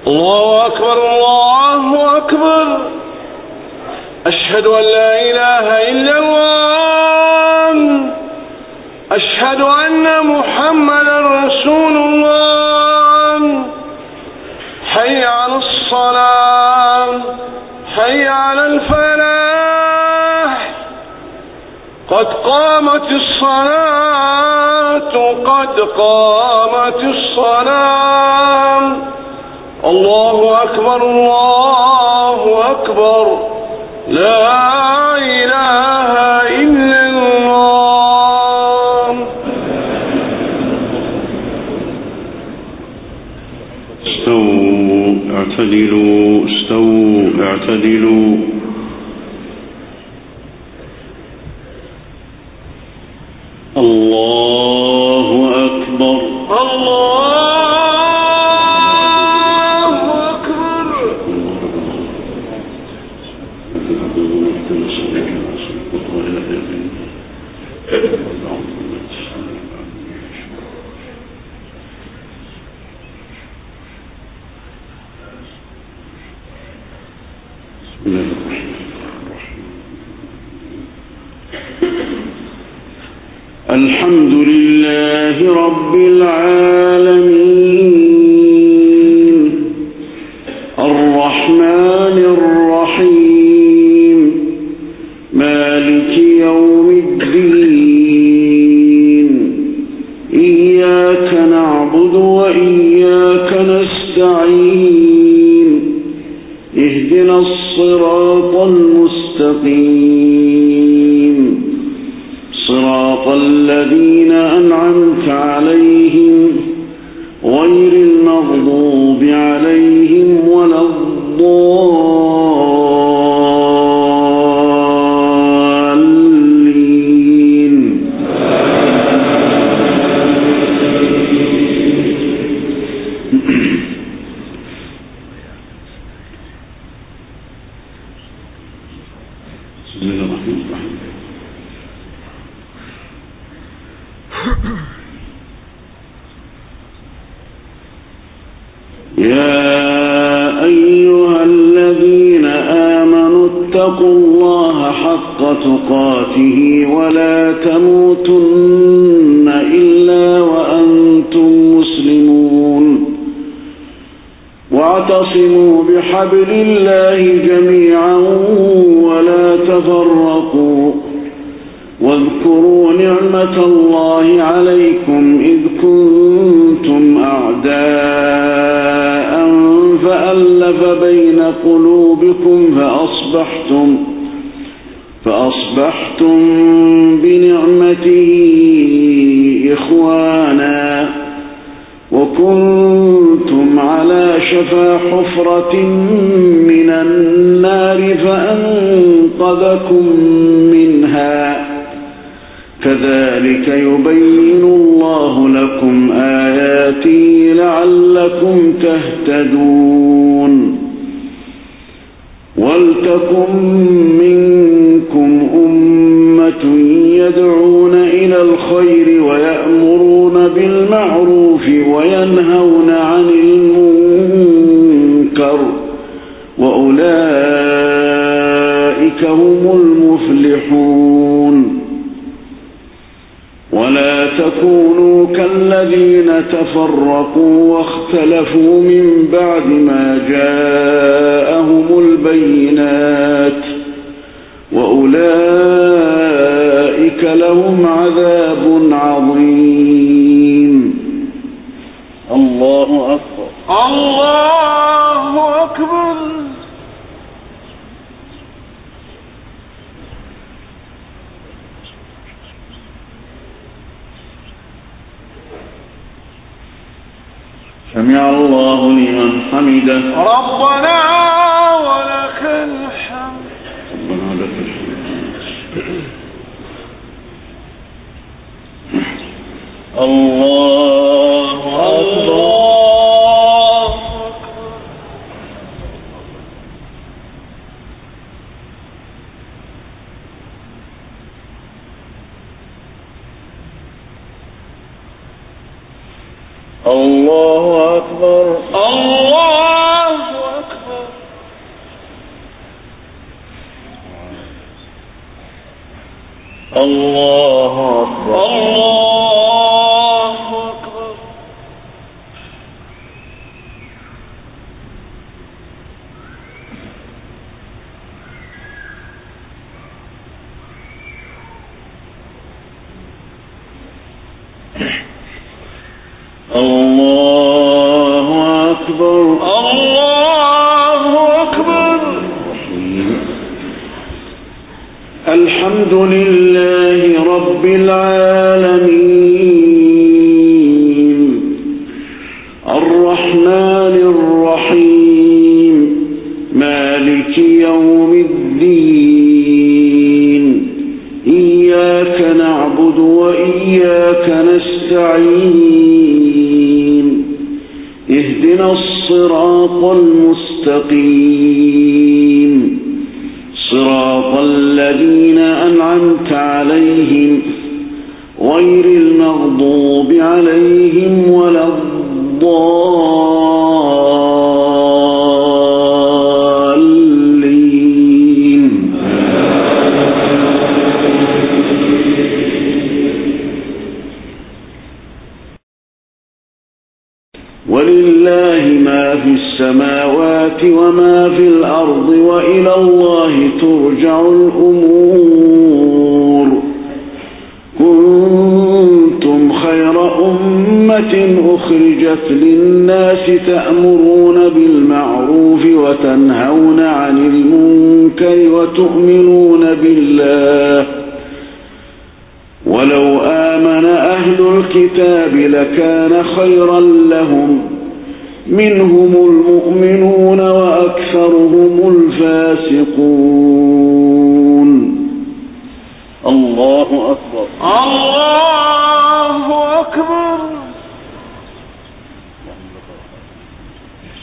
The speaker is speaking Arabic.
الله أكبر الله أكبر. أشهد أن لا إله إلا الله. أشهد أن محمدا رسول الله. حي على الصلاة، حي على الفلاح. قد قامت الصلاة، قد قامت الصلاة. الله أكبر الله أكبر. لا إله إلا الله. استووا اعتدلوا، استووا اعتدلوا. الله أكبر الله الحمد لله رب العالمين الرحمن الرحيم مالك يوم الدين إياك نعبد وإياك نستعين اهدنا الصراط المستقيم صراط الذين أنعمت عليهم غير المغضوب عليهم ولا الضالين. بسم الله الرحمن الرحيم. يا أيها الذين آمنوا اتقوا الله حق تقاته ولا تموتن إلا وأنتم مسلمون واعتصموا بحبل الله جميعا ولا تفرقوا واذكروا نعمة الله عليكم إذ كنتم أعداء فألف بين قلوبكم فأصبحتم بنعمته إخوانا وكنتم على شفا حفرة من النار فأنقذكم منها كذلك يبين الله لكم آياته لعلكم تهتدون ولتكن منكم أمة يدعون إلى الخير ويأمرون بالمعروف وينهون عن المنكر وأولئك هم المفلحون ولا تكونوا كالذين تفرقوا واختلفوا من بعد ما جاءهم البينات وأولئك لهم عذاب عظيم. الله أكبر الله أكبر. سمع الله لمن حمده ربنا ولك الحمد. ربنا لك الحمد. الله أكبر الله أكبر الله لله رب العالمين الرحمن الرحيم مالك يوم الدين إياك نعبد وإياك نستعين اهدنا الصراط المستقيم صراط الذين أنعمت عليهم غير المغضوب عليهم ولا الضالين ولله ما في السماوات وما في الأرض وإلى الله ترجع الأمور كنتم خير أمة أخرجت للناس تأمرون بالمعروف وتنهون عن المنكر وتؤمنون بالله ولو آمن أهل الكتاب لكان خيرا لهم منهم المؤمنون وأكثرهم الفاسقون الله أكبر الله أكبر